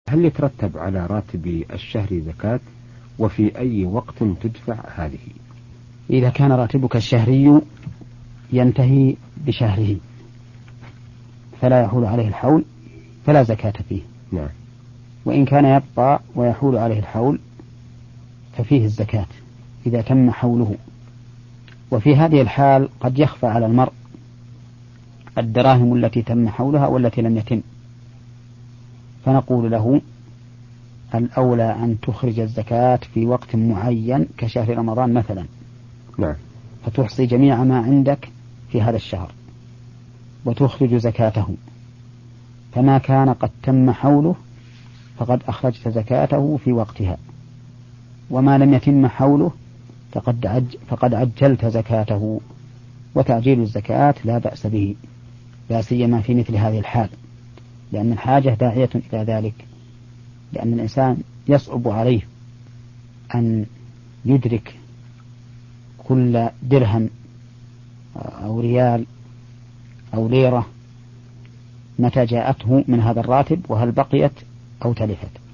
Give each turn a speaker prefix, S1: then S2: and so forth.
S1: هل يترتب على راتب الشهر زكاة؟ وفي أي وقت تدفع هذه؟
S2: إذا كان راتبك الشهري ينتهي بشهره فلا يحول عليه الحول فلا زكاة فيه.
S1: نعم.
S2: وإن كان يبقى ويحول عليه الحول ففيه الزكاة إذا تم حوله. وفي هذه الحال قد يخفى على المرء الدراهم التي تم حولها والتي لم يتم، فنقول له الأولى أن تخرج الزكاة في وقت معين كشهر رمضان مثلا.
S1: نعم.
S2: فتحصي جميع ما عندك في هذا الشهر وتخرج زكاته، فما كان قد تم حوله فقد أخرجت زكاته في وقتها، وما لم يتم حوله فقد عجلت زكاته. وتعجيل الزكاة لا بأس به، لا سيما في مثل هذه الحال، لأن الحاجة داعية إلى ذلك، لأن الإنسان يصعب عليه أن يدرك كل درهم أو ريال أو ليرة متى جاءته من هذا الراتب وهل بقيت أو تلفت.